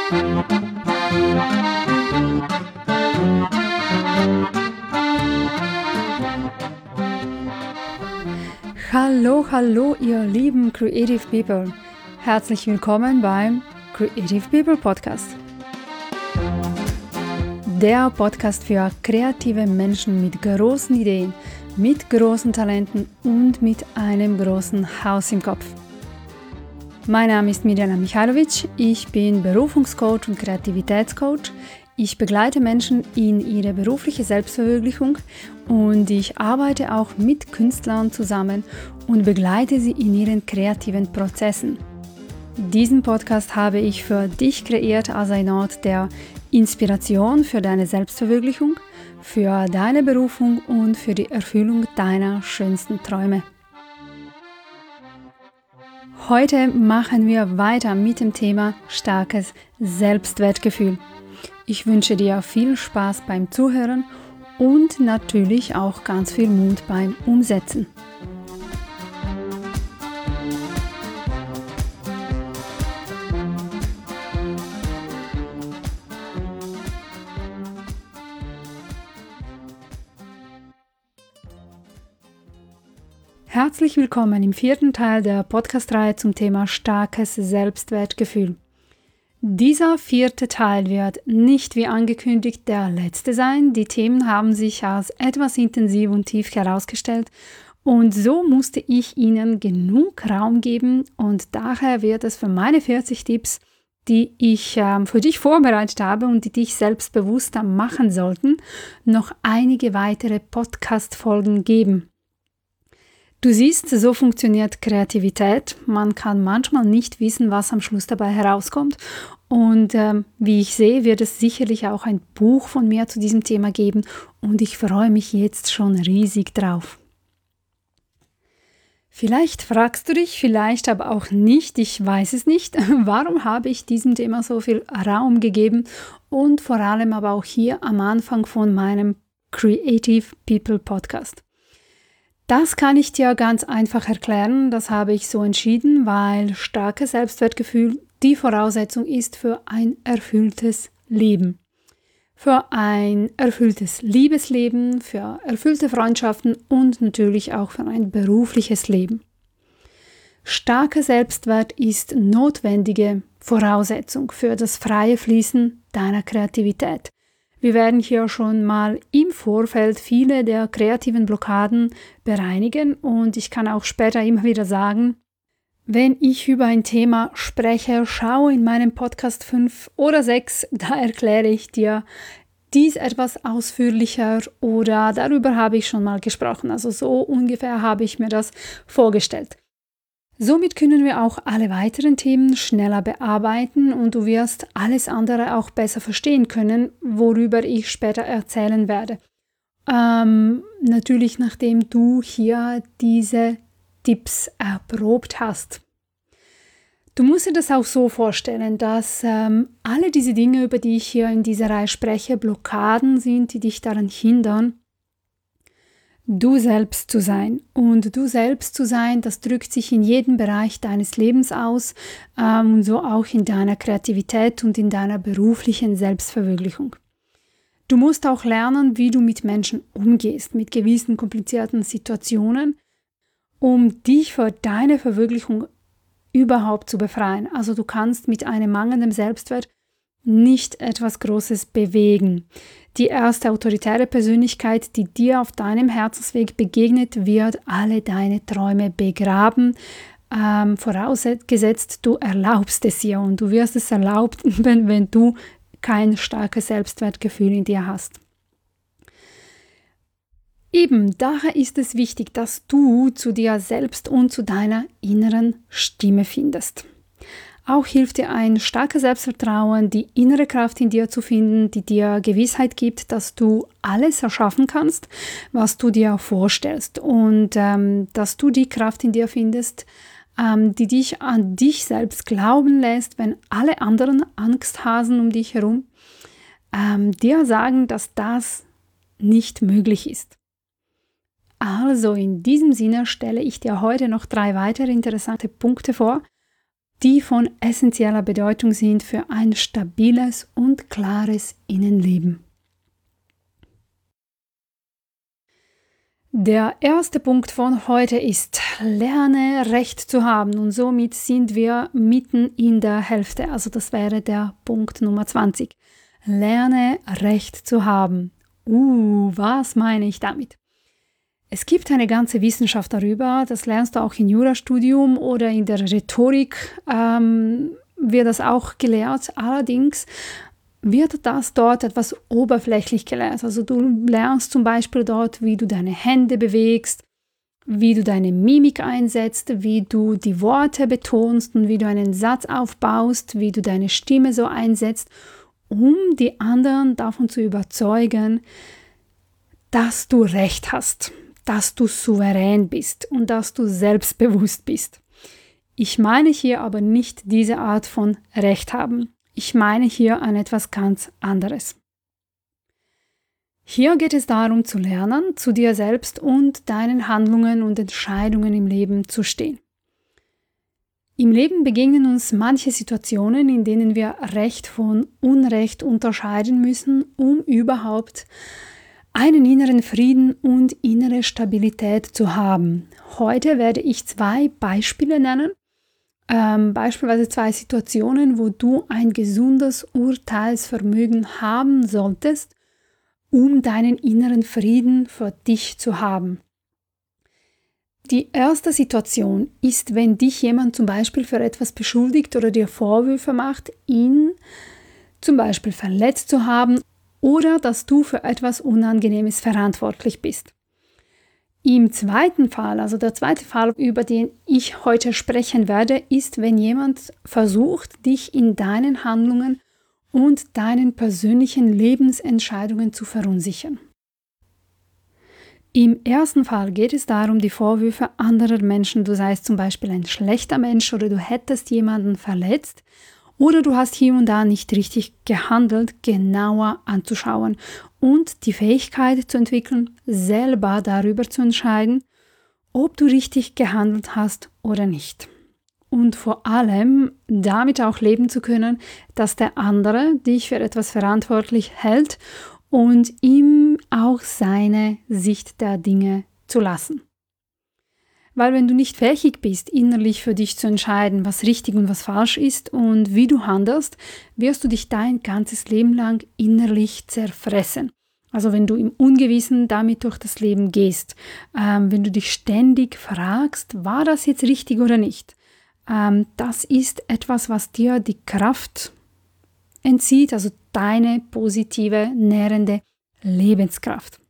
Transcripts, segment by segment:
Hallo, ihr lieben Creative People. Herzlich willkommen beim Creative People Podcast. Der Podcast für kreative Menschen mit großen Ideen, mit großen Talenten und mit einem großen Haus im Kopf. Mein Name ist Mirjana Michailovic, ich bin Berufungscoach und Kreativitätscoach. Ich begleite Menschen in ihre berufliche Selbstverwirklichung und ich arbeite auch mit Künstlern zusammen und begleite sie in ihren kreativen Prozessen. Diesen Podcast habe ich für dich kreiert als ein Ort der Inspiration für deine Selbstverwirklichung, für deine Berufung und für die Erfüllung deiner schönsten Träume. Heute machen wir weiter mit dem Thema starkes Selbstwertgefühl. Ich wünsche dir viel Spaß beim Zuhören und natürlich auch ganz viel Mut beim Umsetzen. Herzlich willkommen im 4. Teil der Podcast-Reihe zum Thema starkes Selbstwertgefühl. Dieser 4. Teil wird nicht wie angekündigt der letzte sein. Die Themen haben sich als etwas intensiv und tief herausgestellt und so musste ich Ihnen genug Raum geben und daher wird es für meine 40 Tipps, die ich für dich vorbereitet habe und die dich selbstbewusster machen sollten, noch einige weitere Podcast-Folgen geben. Du siehst, so funktioniert Kreativität. Man kann manchmal nicht wissen, was am Schluss dabei herauskommt. Und wie ich sehe, wird es sicherlich auch ein Buch von mir zu diesem Thema geben. Und ich freue mich jetzt schon riesig drauf. Vielleicht fragst du dich, vielleicht aber auch nicht, ich weiß es nicht, warum habe ich diesem Thema so viel Raum gegeben und vor allem aber auch hier am Anfang von meinem Creative People Podcast. Das kann ich dir ganz einfach erklären, das habe ich so entschieden, weil starkes Selbstwertgefühl die Voraussetzung ist für ein erfülltes Leben. Für ein erfülltes Liebesleben, für erfüllte Freundschaften und natürlich auch für ein berufliches Leben. Starker Selbstwert ist notwendige Voraussetzung für das freie Fließen deiner Kreativität. Wir werden hier schon mal im Vorfeld viele der kreativen Blockaden bereinigen und ich kann auch später immer wieder sagen, wenn ich über ein Thema spreche, schau in meinem Podcast 5 oder 6, da erkläre ich dir dies etwas ausführlicher oder darüber habe ich schon mal gesprochen. Also so ungefähr habe ich mir das vorgestellt. Somit können wir auch alle weiteren Themen schneller bearbeiten und du wirst alles andere auch besser verstehen können, worüber ich später erzählen werde. Natürlich, nachdem du hier diese Tipps erprobt hast. Du musst dir das auch so vorstellen, dass alle diese Dinge, über die ich hier in dieser Reihe spreche, Blockaden sind, die dich daran hindern, du selbst zu sein. Und du selbst zu sein, das drückt sich in jedem Bereich deines Lebens aus und so auch in deiner Kreativität und in deiner beruflichen Selbstverwirklichung. Du musst auch lernen, wie du mit Menschen umgehst, mit gewissen komplizierten Situationen, um dich für deine Verwirklichung überhaupt zu befreien. Also du kannst mit einem mangelnden Selbstwert nicht etwas Großes bewegen. Die erste autoritäre Persönlichkeit, die dir auf deinem Herzensweg begegnet, wird alle deine Träume begraben, vorausgesetzt du erlaubst es ihr und du wirst es erlaubt, wenn du kein starkes Selbstwertgefühl in dir hast. Eben daher ist es wichtig, dass du zu dir selbst und zu deiner inneren Stimme findest. Auch hilft dir ein starkes Selbstvertrauen, die innere Kraft in dir zu finden, die dir Gewissheit gibt, dass du alles erschaffen kannst, was du dir vorstellst und dass du die Kraft in dir findest, die dich an dich selbst glauben lässt, wenn alle anderen Angsthasen um dich herum dir sagen, dass das nicht möglich ist. Also in diesem Sinne stelle ich dir heute noch 3 weitere interessante Punkte vor, die von essentieller Bedeutung sind für ein stabiles und klares Innenleben. Der erste Punkt von heute ist, lerne Recht zu haben, und somit sind wir mitten in der Hälfte, also das wäre der Punkt Nummer 20. Lerne Recht zu haben. Was meine ich damit? Es gibt eine ganze Wissenschaft darüber, das lernst du auch im Jurastudium oder in der Rhetorik wird das auch gelehrt. Allerdings wird das dort etwas oberflächlich gelehrt. Also du lernst zum Beispiel dort, wie du deine Hände bewegst, wie du deine Mimik einsetzt, wie du die Worte betonst und wie du einen Satz aufbaust, wie du deine Stimme so einsetzt, um die anderen davon zu überzeugen, dass du Recht hast, dass du souverän bist und dass du selbstbewusst bist. Ich meine hier aber nicht diese Art von Recht haben. Ich meine hier an etwas ganz anderes. Hier geht es darum zu lernen, zu dir selbst und deinen Handlungen und Entscheidungen im Leben zu stehen. Im Leben begegnen uns manche Situationen, in denen wir Recht von Unrecht unterscheiden müssen, um überhaupt einen inneren Frieden und innere Stabilität zu haben. Heute werde ich 2 Beispiele nennen, beispielsweise 2 Situationen, wo du ein gesundes Urteilsvermögen haben solltest, um deinen inneren Frieden für dich zu haben. Die erste Situation ist, wenn dich jemand zum Beispiel für etwas beschuldigt oder dir Vorwürfe macht, ihn zum Beispiel verletzt zu haben oder dass du für etwas Unangenehmes verantwortlich bist. Im zweiten Fall, also der zweite Fall, über den ich heute sprechen werde, ist, wenn jemand versucht, dich in deinen Handlungen und deinen persönlichen Lebensentscheidungen zu verunsichern. Im ersten Fall geht es darum, die Vorwürfe anderer Menschen, du seist zum Beispiel ein schlechter Mensch oder du hättest jemanden verletzt oder du hast hier und da nicht richtig gehandelt, genauer anzuschauen und die Fähigkeit zu entwickeln, selber darüber zu entscheiden, ob du richtig gehandelt hast oder nicht. Und vor allem damit auch leben zu können, dass der andere dich für etwas verantwortlich hält und ihm auch seine Sicht der Dinge zu lassen. Weil wenn du nicht fähig bist, innerlich für dich zu entscheiden, was richtig und was falsch ist und wie du handelst, wirst du dich dein ganzes Leben lang innerlich zerfressen. Also wenn du im Ungewissen damit durch das Leben gehst, wenn du dich ständig fragst, war das jetzt richtig oder nicht? Das ist etwas, was dir die Kraft entzieht, also deine positive, nährende Lebenskraft.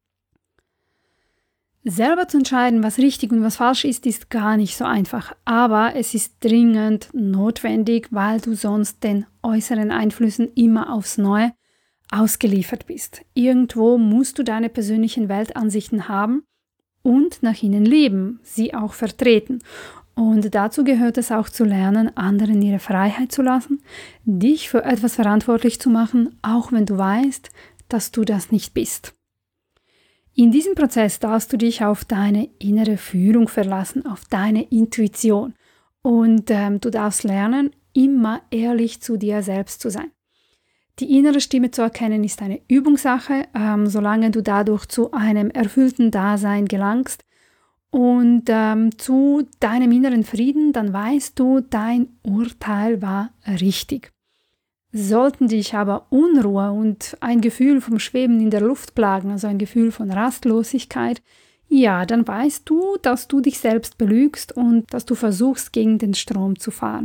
Selber zu entscheiden, was richtig und was falsch ist gar nicht so einfach, aber es ist dringend notwendig, weil du sonst den äußeren Einflüssen immer aufs Neue ausgeliefert bist. Irgendwo musst du deine persönlichen Weltansichten haben und nach ihnen leben, sie auch vertreten. Und dazu gehört es auch zu lernen, anderen ihre Freiheit zu lassen, dich für etwas verantwortlich zu machen, auch wenn du weißt, dass du das nicht bist. In diesem Prozess darfst du dich auf deine innere Führung verlassen, auf deine Intuition. Und du darfst lernen, immer ehrlich zu dir selbst zu sein. Die innere Stimme zu erkennen ist eine Übungssache, solange du dadurch zu einem erfüllten Dasein gelangst und zu deinem inneren Frieden, dann weißt du, dein Urteil war richtig. Sollten dich aber Unruhe und ein Gefühl vom Schweben in der Luft plagen, also ein Gefühl von Rastlosigkeit, ja, dann weißt du, dass du dich selbst belügst und dass du versuchst, gegen den Strom zu fahren.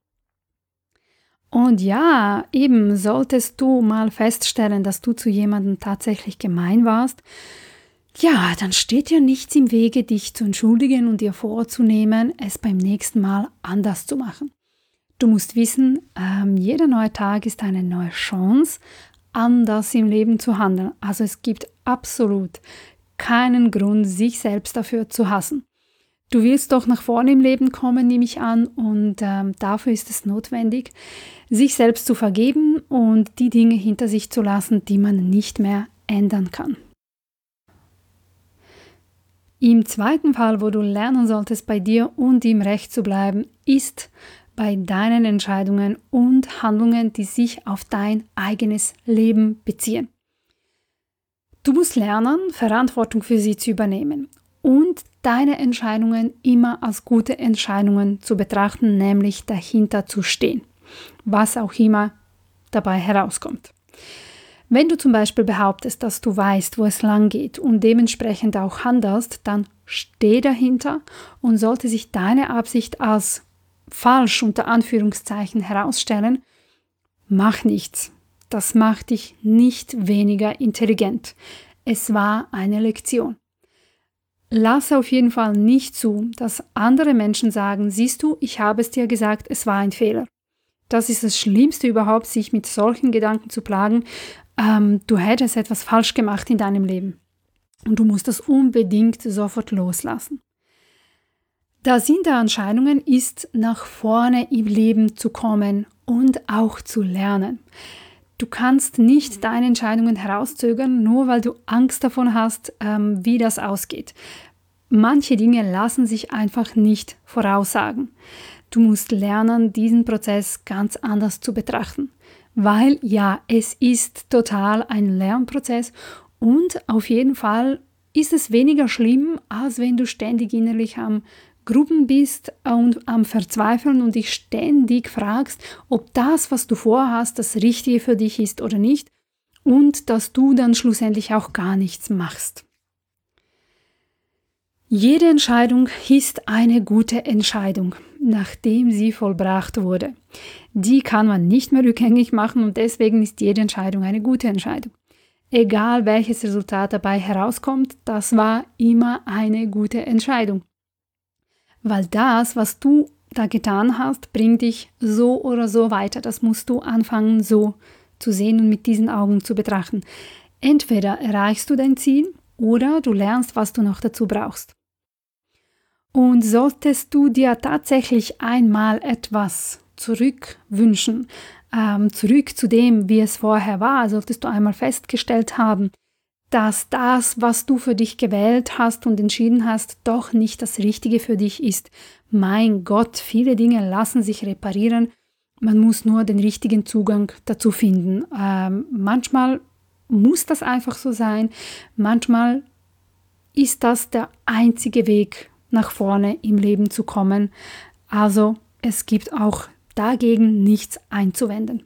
Und ja, eben solltest du mal feststellen, dass du zu jemandem tatsächlich gemein warst, ja, dann steht dir nichts im Wege, dich zu entschuldigen und dir vorzunehmen, es beim nächsten Mal anders zu machen. Du musst wissen, jeder neue Tag ist eine neue Chance, anders im Leben zu handeln. Also es gibt absolut keinen Grund, sich selbst dafür zu hassen. Du willst doch nach vorne im Leben kommen, nehme ich an, und dafür ist es notwendig, sich selbst zu vergeben und die Dinge hinter sich zu lassen, die man nicht mehr ändern kann. Im zweiten Fall, wo du lernen solltest, bei dir und im Recht zu bleiben, ist, bei deinen Entscheidungen und Handlungen, die sich auf dein eigenes Leben beziehen. Du musst lernen, Verantwortung für sie zu übernehmen und deine Entscheidungen immer als gute Entscheidungen zu betrachten, nämlich dahinter zu stehen, was auch immer dabei herauskommt. Wenn du zum Beispiel behauptest, dass du weißt, wo es lang geht und dementsprechend auch handelst, dann steh dahinter und sollte sich deine Absicht als falsch unter Anführungszeichen herausstellen, mach nichts. Das macht dich nicht weniger intelligent. Es war eine Lektion. Lass auf jeden Fall nicht zu, dass andere Menschen sagen, siehst du, ich habe es dir gesagt, es war ein Fehler. Das ist das Schlimmste überhaupt, sich mit solchen Gedanken zu plagen. Du hättest etwas falsch gemacht in deinem Leben. Und du musst das unbedingt sofort loslassen. Der Sinn der Entscheidungen ist, nach vorne im Leben zu kommen und auch zu lernen. Du kannst nicht deine Entscheidungen herauszögern, nur weil du Angst davon hast, wie das ausgeht. Manche Dinge lassen sich einfach nicht voraussagen. Du musst lernen, diesen Prozess ganz anders zu betrachten. Weil ja, es ist total ein Lernprozess und auf jeden Fall ist es weniger schlimm, als wenn du ständig innerlich am Grübeln bist und am Verzweifeln und dich ständig fragst, ob das, was du vorhast, das Richtige für dich ist oder nicht und dass du dann schlussendlich auch gar nichts machst. Jede Entscheidung ist eine gute Entscheidung, nachdem sie vollbracht wurde. Die kann man nicht mehr rückgängig machen und deswegen ist jede Entscheidung eine gute Entscheidung. Egal welches Resultat dabei herauskommt, das war immer eine gute Entscheidung. Weil das, was du da getan hast, bringt dich so oder so weiter. Das musst du anfangen so zu sehen und mit diesen Augen zu betrachten. Entweder erreichst du dein Ziel oder du lernst, was du noch dazu brauchst. Und solltest du dir tatsächlich einmal etwas zurückwünschen, zurück zu dem, wie es vorher war, solltest du einmal festgestellt haben, dass das, was du für dich gewählt hast und entschieden hast, doch nicht das Richtige für dich ist. Mein Gott, viele Dinge lassen sich reparieren, man muss nur den richtigen Zugang dazu finden. Manchmal muss das einfach so sein, manchmal ist das der einzige Weg, nach vorne im Leben zu kommen. Also es gibt auch dagegen nichts einzuwenden.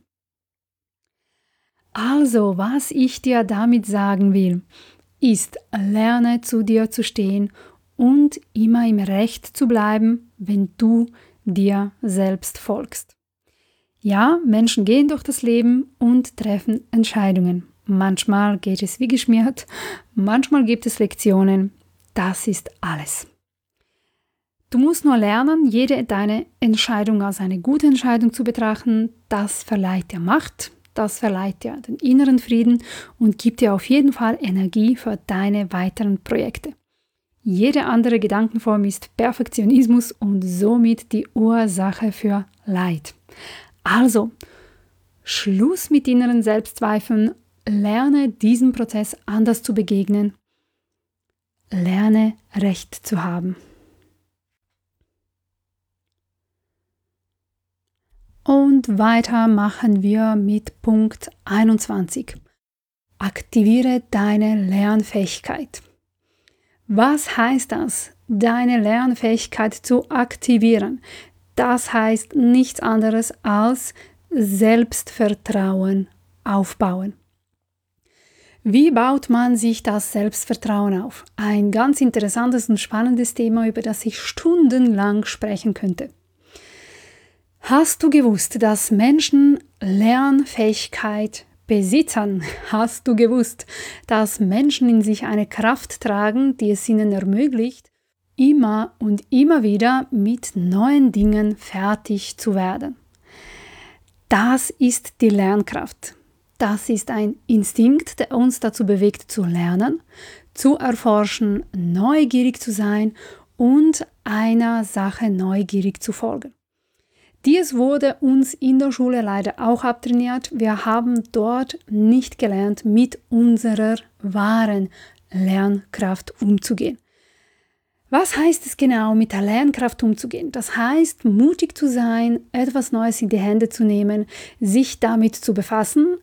Also, was ich dir damit sagen will, ist, lerne zu dir zu stehen und immer im Recht zu bleiben, wenn du dir selbst folgst. Ja, Menschen gehen durch das Leben und treffen Entscheidungen. Manchmal geht es wie geschmiert, manchmal gibt es Lektionen. Das ist alles. Du musst nur lernen, jede deine Entscheidung als eine gute Entscheidung zu betrachten. Das verleiht dir Macht, das verleiht dir den inneren Frieden und gibt dir auf jeden Fall Energie für deine weiteren Projekte. Jede andere Gedankenform ist Perfektionismus und somit die Ursache für Leid. Also, Schluss mit inneren Selbstzweifeln, lerne diesem Prozess anders zu begegnen, lerne Recht zu haben. Und weiter machen wir mit Punkt 21. Aktiviere deine Lernfähigkeit. Was heißt das, deine Lernfähigkeit zu aktivieren? Das heißt nichts anderes als Selbstvertrauen aufbauen. Wie baut man sich das Selbstvertrauen auf? Ein ganz interessantes und spannendes Thema, über das ich stundenlang sprechen könnte. Hast du gewusst, dass Menschen Lernfähigkeit besitzen? Hast du gewusst, dass Menschen in sich eine Kraft tragen, die es ihnen ermöglicht, immer und immer wieder mit neuen Dingen fertig zu werden? Das ist die Lernkraft. Das ist ein Instinkt, der uns dazu bewegt, zu lernen, zu erforschen, neugierig zu sein und einer Sache neugierig zu folgen. Dies wurde uns in der Schule leider auch abtrainiert. Wir haben dort nicht gelernt, mit unserer wahren Lernkraft umzugehen. Was heißt es genau, mit der Lernkraft umzugehen? Das heißt, mutig zu sein, etwas Neues in die Hände zu nehmen, sich damit zu befassen,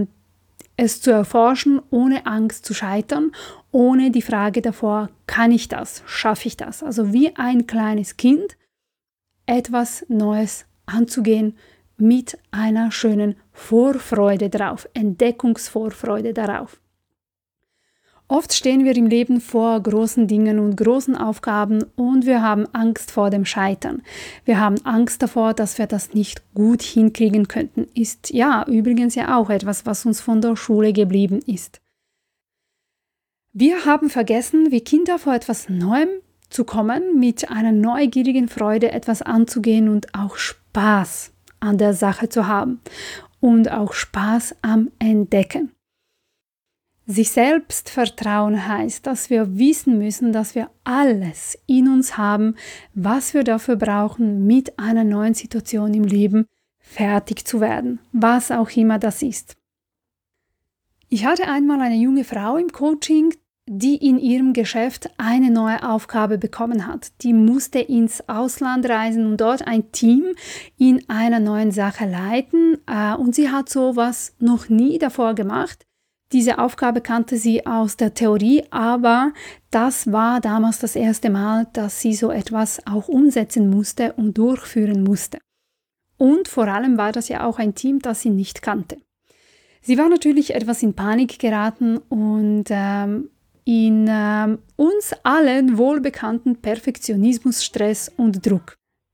es zu erforschen, ohne Angst zu scheitern, ohne die Frage davor, kann ich das, schaffe ich das? Also wie ein kleines Kind, etwas Neues anzugehen mit einer schönen Vorfreude drauf, Entdeckungsvorfreude darauf. Oft stehen wir im Leben vor großen Dingen und großen Aufgaben und wir haben Angst vor dem Scheitern. Wir haben Angst davor, dass wir das nicht gut hinkriegen könnten. Ist ja übrigens ja auch etwas, was uns von der Schule geblieben ist. Wir haben vergessen, wie Kinder vor etwas Neuem zu kommen, mit einer neugierigen Freude etwas anzugehen und auch Spaß an der Sache zu haben und auch Spaß am Entdecken. Sich selbst vertrauen heißt, dass wir wissen müssen, dass wir alles in uns haben, was wir dafür brauchen, mit einer neuen Situation im Leben fertig zu werden, was auch immer das ist. Ich hatte einmal eine junge Frau im Coaching, die in ihrem Geschäft eine neue Aufgabe bekommen hat. Die musste ins Ausland reisen und dort ein Team in einer neuen Sache leiten und sie hat sowas noch nie davor gemacht. Diese Aufgabe kannte sie aus der Theorie, aber das war damals das erste Mal, dass sie so etwas auch umsetzen musste und durchführen musste. Und vor allem war das ja auch ein Team, das sie nicht kannte. Sie war natürlich etwas in Panik geraten und in uns allen wohlbekannten Perfektionismus, Stress und Druck.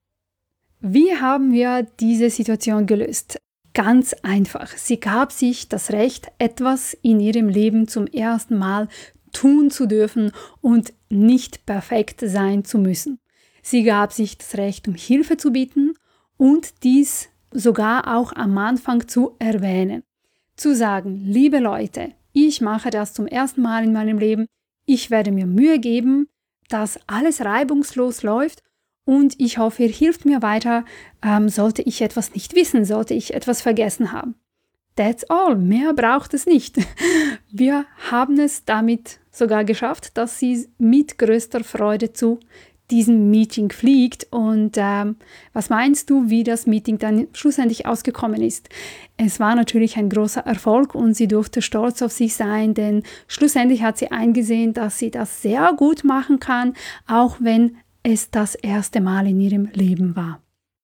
Wie haben wir diese Situation gelöst? Ganz einfach. Sie gab sich das Recht, etwas in ihrem Leben zum ersten Mal tun zu dürfen und nicht perfekt sein zu müssen. Sie gab sich das Recht, um Hilfe zu bieten und dies sogar auch am Anfang zu erwähnen. Zu sagen, liebe Leute, ich mache das zum ersten Mal in meinem Leben, ich werde mir Mühe geben, dass alles reibungslos läuft und ich hoffe, ihr hilft mir weiter, sollte ich etwas nicht wissen, sollte ich etwas vergessen haben. That's all, mehr braucht es nicht. Wir haben es damit sogar geschafft, dass sie mit größter Freude zu diesem Meeting fliegt. Und was meinst du, wie das Meeting dann schlussendlich ausgekommen ist? Es war natürlich ein großer Erfolg und sie durfte stolz auf sich sein, denn schlussendlich hat sie eingesehen, dass sie das sehr gut machen kann, auch wenn es das erste Mal in ihrem Leben war.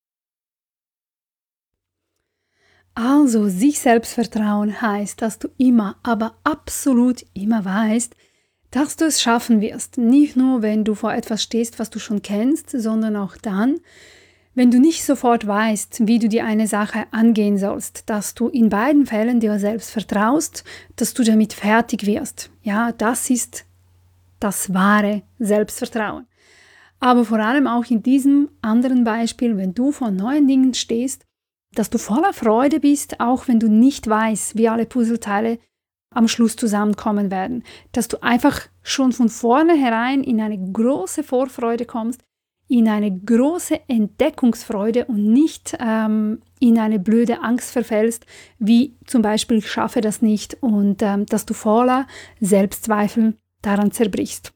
Also, sich selbst vertrauen heißt, dass du immer, aber absolut immer weißt, dass du es schaffen wirst. Nicht nur, wenn du vor etwas stehst, was du schon kennst, sondern auch dann, wenn du nicht sofort weißt, wie du dir eine Sache angehen sollst, dass du in beiden Fällen dir selbst vertraust, dass du damit fertig wirst. Ja, das ist das wahre Selbstvertrauen. Aber vor allem auch in diesem anderen Beispiel, wenn du vor neuen Dingen stehst, dass du voller Freude bist, auch wenn du nicht weißt, wie alle Puzzleteile am Schluss zusammenkommen werden. Dass du einfach schon von vornherein in eine große Vorfreude kommst, in eine große Entdeckungsfreude und nicht in eine blöde Angst verfällst, wie zum Beispiel ich schaffe das nicht und dass du voller Selbstzweifel daran zerbrichst.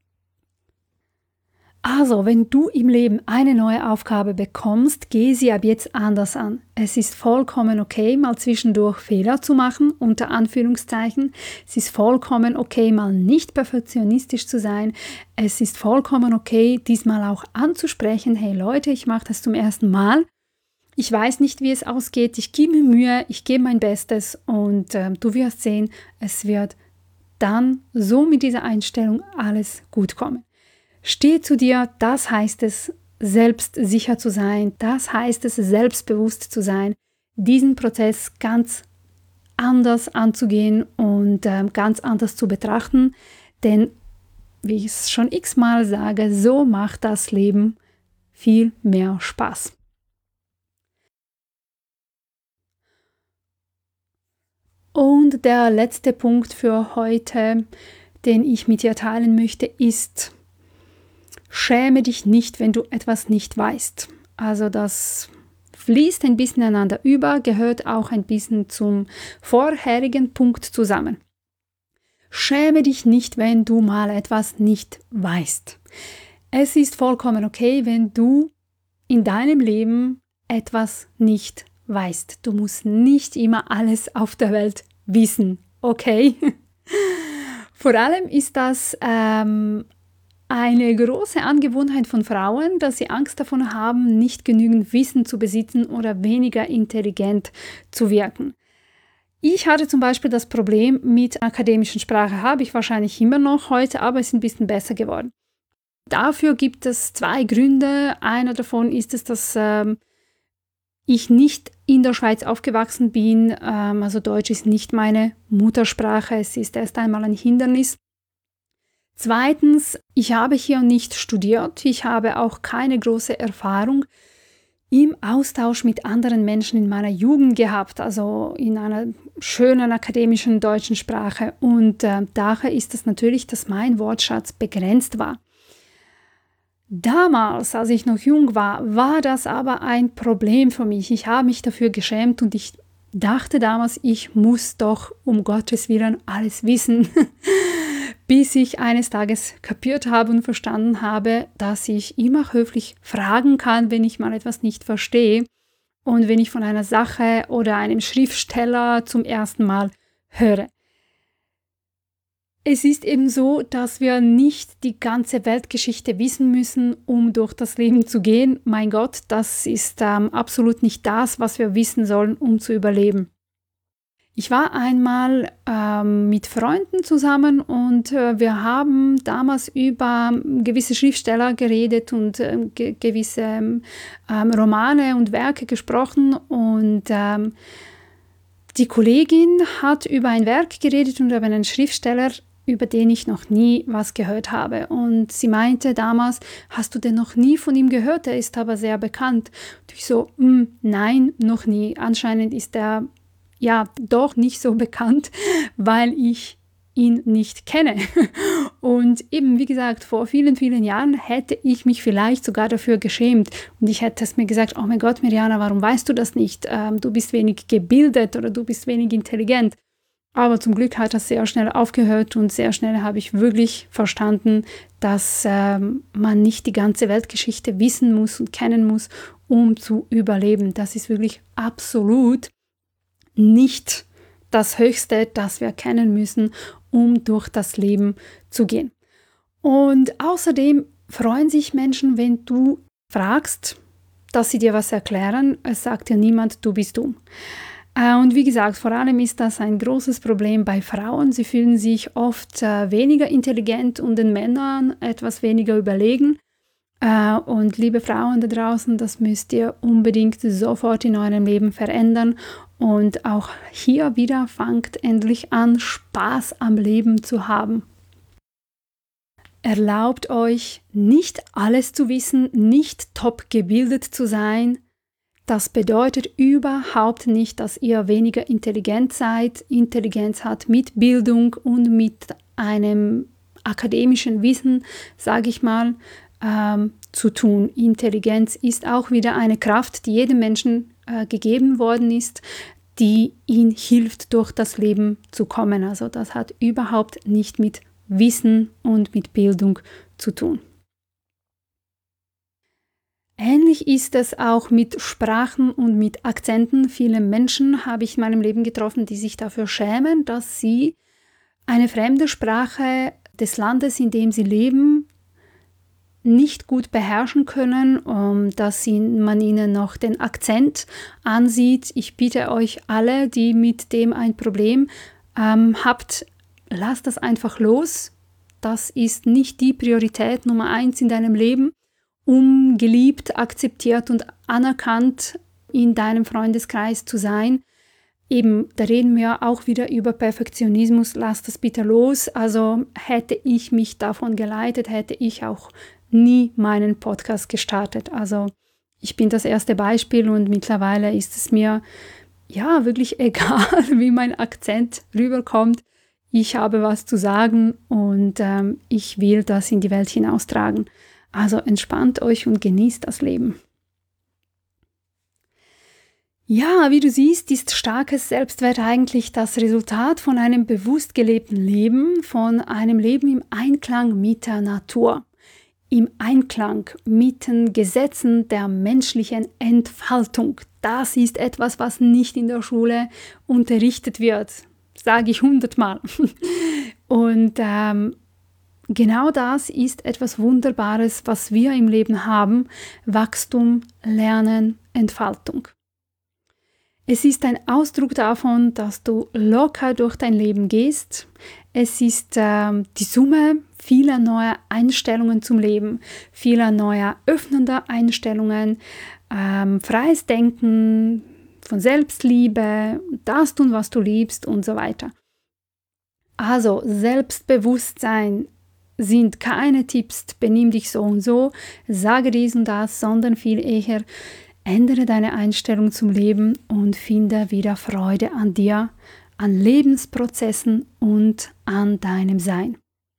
Also, wenn du im Leben eine neue Aufgabe bekommst, geh sie ab jetzt anders an. Es ist vollkommen okay, mal zwischendurch Fehler zu machen, unter Anführungszeichen. Es ist vollkommen okay, mal nicht perfektionistisch zu sein. Es ist vollkommen okay, diesmal auch anzusprechen, hey Leute, ich mache das zum ersten Mal. Ich weiß nicht, wie es ausgeht, ich gebe mir Mühe, ich gebe mein Bestes und du wirst sehen, es wird dann so mit dieser Einstellung alles gut kommen. Steh zu dir, das heißt es, selbstsicher zu sein, das heißt es, selbstbewusst zu sein, diesen Prozess ganz anders anzugehen und ganz anders zu betrachten, denn, wie ich es schon x-mal sage, so macht das Leben viel mehr Spaß. Und der letzte Punkt für heute, den ich mit dir teilen möchte, ist: Schäme dich nicht, wenn du etwas nicht weißt. Also das fließt ein bisschen einander über, gehört auch ein bisschen zum vorherigen Punkt zusammen. Schäme dich nicht, wenn du mal etwas nicht weißt. Es ist vollkommen okay, wenn du in deinem Leben etwas nicht weißt. Du musst nicht immer alles auf der Welt wissen, okay? Vor allem ist das eine große Angewohnheit von Frauen, dass sie Angst davon haben, nicht genügend Wissen zu besitzen oder weniger intelligent zu wirken. Ich hatte zum Beispiel das Problem mit akademischen Sprache, habe ich wahrscheinlich immer noch heute, aber es ist ein bisschen besser geworden. Dafür gibt es 2 Gründe. Einer davon ist es, dass ich nicht in der Schweiz aufgewachsen bin. Also Deutsch ist nicht meine Muttersprache. Es ist erst einmal ein Hindernis. Zweitens, ich habe hier nicht studiert. Ich habe auch keine große Erfahrung im Austausch mit anderen Menschen in meiner Jugend gehabt, also in einer schönen akademischen deutschen Sprache. Und daher ist es natürlich, dass mein Wortschatz begrenzt war. Damals, als ich noch jung war, war das aber ein Problem für mich. Ich habe mich dafür geschämt und ich dachte damals, ich muss doch um Gottes Willen alles wissen, bis ich eines Tages kapiert habe und verstanden habe, dass ich immer höflich fragen kann, wenn ich mal etwas nicht verstehe und wenn ich von einer Sache oder einem Schriftsteller zum ersten Mal höre. Es ist eben so, dass wir nicht die ganze Weltgeschichte wissen müssen, um durch das Leben zu gehen. Mein Gott, das ist absolut nicht das, was wir wissen sollen, um zu überleben. Ich war einmal mit Freunden zusammen und wir haben damals über gewisse Schriftsteller geredet und gewisse Romane und Werke gesprochen und die Kollegin hat über ein Werk geredet und über einen Schriftsteller, über den ich noch nie was gehört habe. Und sie meinte damals, hast du denn noch nie von ihm gehört? Er ist aber sehr bekannt. Und ich so, nein, noch nie. Anscheinend ist er ja doch nicht so bekannt, weil ich ihn nicht kenne. Und eben, wie gesagt, vor vielen, vielen Jahren hätte ich mich vielleicht sogar dafür geschämt. Und ich hätte es mir gesagt, oh mein Gott, Mirjana, warum weißt du das nicht? Du bist wenig gebildet oder du bist wenig intelligent. Aber zum Glück hat das sehr schnell aufgehört und sehr schnell habe ich wirklich verstanden, dass man nicht die ganze Weltgeschichte wissen muss und kennen muss, um zu überleben. Das ist wirklich absolut nicht das Höchste, das wir kennen müssen, um durch das Leben zu gehen. Und außerdem freuen sich Menschen, wenn du fragst, dass sie dir was erklären. Es sagt dir niemand, du bist dumm. Und wie gesagt, vor allem ist das ein großes Problem bei Frauen. Sie fühlen sich oft weniger intelligent und den Männern etwas weniger überlegen. Und liebe Frauen da draußen, das müsst ihr unbedingt sofort in eurem Leben verändern. Und auch hier wieder fangt endlich an, Spaß am Leben zu haben. Erlaubt euch, nicht alles zu wissen, nicht top gebildet zu sein. Das bedeutet überhaupt nicht, dass ihr weniger intelligent seid. Intelligenz hat mit Bildung und mit einem akademischen Wissen, sage ich mal, zu tun. Intelligenz ist auch wieder eine Kraft, die jedem Menschen gegeben worden ist, die ihn hilft, durch das Leben zu kommen. Also das hat überhaupt nicht mit Wissen und mit Bildung zu tun. Ähnlich ist es auch mit Sprachen und mit Akzenten. Viele Menschen habe ich in meinem Leben getroffen, die sich dafür schämen, dass sie eine fremde Sprache des Landes, in dem sie leben, nicht gut beherrschen können, dass man ihnen noch den Akzent ansieht. Ich bitte euch alle, die mit dem ein Problem habt, lasst das einfach los. Das ist nicht die Priorität Nummer 1 in deinem Leben, um geliebt, akzeptiert und anerkannt in deinem Freundeskreis zu sein. Eben, da reden wir auch wieder über Perfektionismus. Lass das bitte los. Also hätte ich mich davon geleitet, hätte ich auch nie meinen Podcast gestartet. Also ich bin das erste Beispiel und mittlerweile ist es mir ja wirklich egal, wie mein Akzent rüberkommt. Ich habe was zu sagen und ich will das in die Welt hinaustragen. Also entspannt euch und genießt das Leben. Ja, wie du siehst, ist starkes Selbstwert eigentlich das Resultat von einem bewusst gelebten Leben, von einem Leben im Einklang mit der Natur. im Einklang mit den Gesetzen der menschlichen Entfaltung. Das ist etwas, was nicht in der Schule unterrichtet wird, sage ich 100-mal. Und genau das ist etwas Wunderbares, was wir im Leben haben: Wachstum, Lernen, Entfaltung. Es ist ein Ausdruck davon, dass du locker durch dein Leben gehst. Es ist die Summe vieler neuer Einstellungen zum Leben, vieler neuer öffnender Einstellungen, freies Denken, von Selbstliebe, das tun, was du liebst und so weiter. Also Selbstbewusstsein sind keine Tipps, benimm dich so und so, sage dies und das, sondern viel eher: Ändere deine Einstellung zum Leben und finde wieder Freude an dir, an Lebensprozessen und an deinem Sein.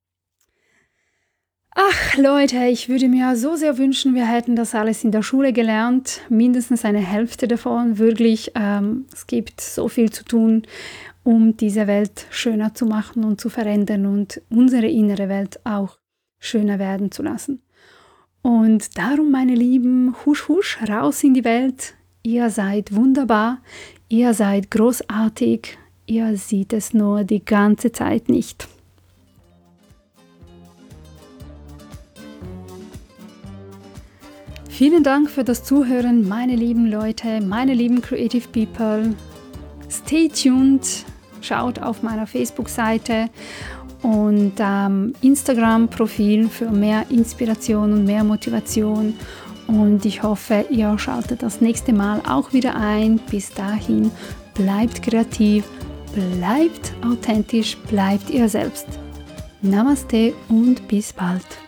Ach Leute, ich würde mir so sehr wünschen, wir hätten das alles in der Schule gelernt, mindestens eine Hälfte davon, wirklich. Es gibt so viel zu tun, um diese Welt schöner zu machen und zu verändern und unsere innere Welt auch schöner werden zu lassen. Und darum, meine Lieben, husch, husch, raus in die Welt. Ihr seid wunderbar, ihr seid großartig, ihr seht es nur die ganze Zeit nicht. Vielen Dank für das Zuhören, meine lieben Leute, meine lieben Creative People. Stay tuned, schaut auf meiner Facebook-Seite und Instagram-Profil für mehr Inspiration und mehr Motivation. Und ich hoffe, ihr schaltet das nächste Mal auch wieder ein. Bis dahin, bleibt kreativ, bleibt authentisch, bleibt ihr selbst. Namaste und bis bald.